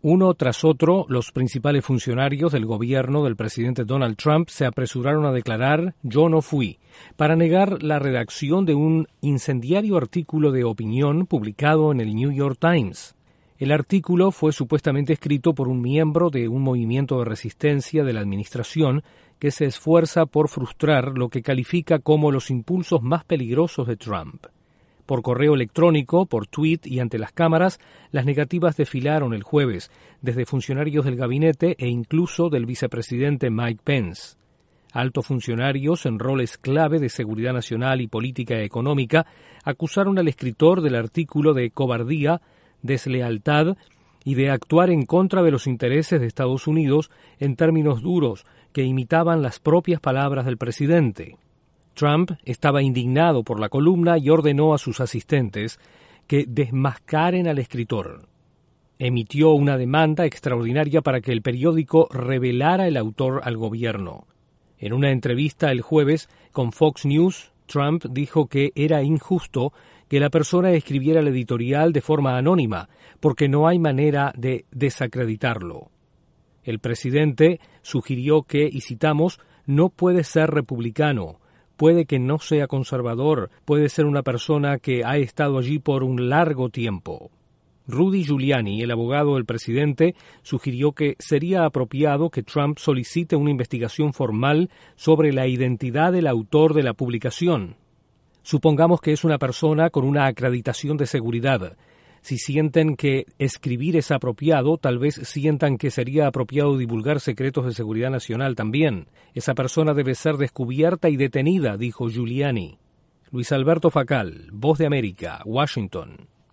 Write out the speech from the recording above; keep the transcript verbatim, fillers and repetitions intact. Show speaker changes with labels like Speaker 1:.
Speaker 1: Uno tras otro, los principales funcionarios del gobierno del presidente Donald Trump se apresuraron a declarar «yo no fui», para negar la redacción de un incendiario artículo de opinión publicado en el New York Times. El artículo fue supuestamente escrito por un miembro de un movimiento de resistencia de la administración que se esfuerza por frustrar lo que califica como los impulsos más peligrosos de Trump. Por correo electrónico, por tuit y ante las cámaras, las negativas desfilaron el jueves, desde funcionarios del gabinete e incluso del vicepresidente Mike Pence. Altos funcionarios en roles clave de seguridad nacional y política económica acusaron al escritor del artículo de cobardía, deslealtad y de actuar en contra de los intereses de Estados Unidos en términos duros que imitaban las propias palabras del presidente. Trump estaba indignado por la columna y ordenó a sus asistentes que desmascaren al escritor. Emitió una demanda extraordinaria para que el periódico revelara el autor al gobierno. En una entrevista el jueves con Fox News, Trump dijo que era injusto que la persona escribiera el editorial de forma anónima, porque no hay manera de desacreditarlo. El presidente sugirió que, y citamos, «no puede ser republicano». Puede que no sea conservador, puede ser una persona que ha estado allí por un largo tiempo. Rudy Giuliani, el abogado del presidente, sugirió que sería apropiado que Trump solicite una investigación formal sobre la identidad del autor de la publicación. Supongamos que es una persona con una acreditación de seguridad. Si sienten que escribir es apropiado, tal vez sientan que sería apropiado divulgar secretos de seguridad nacional también. Esa persona debe ser descubierta y detenida, dijo Giuliani. Luis Alberto Facal, Voz de América, Washington.